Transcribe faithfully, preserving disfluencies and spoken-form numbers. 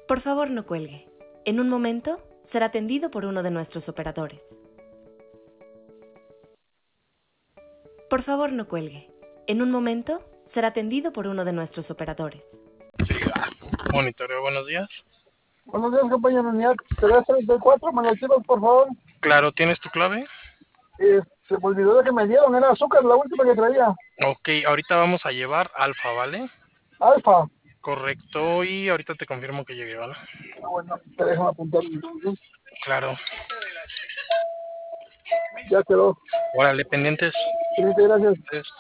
Por favor, no cuelgue. En un momento será atendido por uno de nuestros operadores. Por favor, no cuelgue. En un momento será atendido por uno de nuestros operadores. Monitoreo, buenos días. Buenos días, compañero. Unidad tres treinta y cuatro, me lo llevas, por favor. Claro, ¿tienes tu clave? Eh, se me olvidó de que me dieron, era azúcar, la última que traía. Ok, ahorita vamos a llevar alfa, ¿vale? Alfa. Correcto, y ahorita te confirmo que llegue, ¿vale? Ah, bueno, te dejo apuntar entonces. Claro. Ya quedó. Órale, pendientes. Muchas gracias.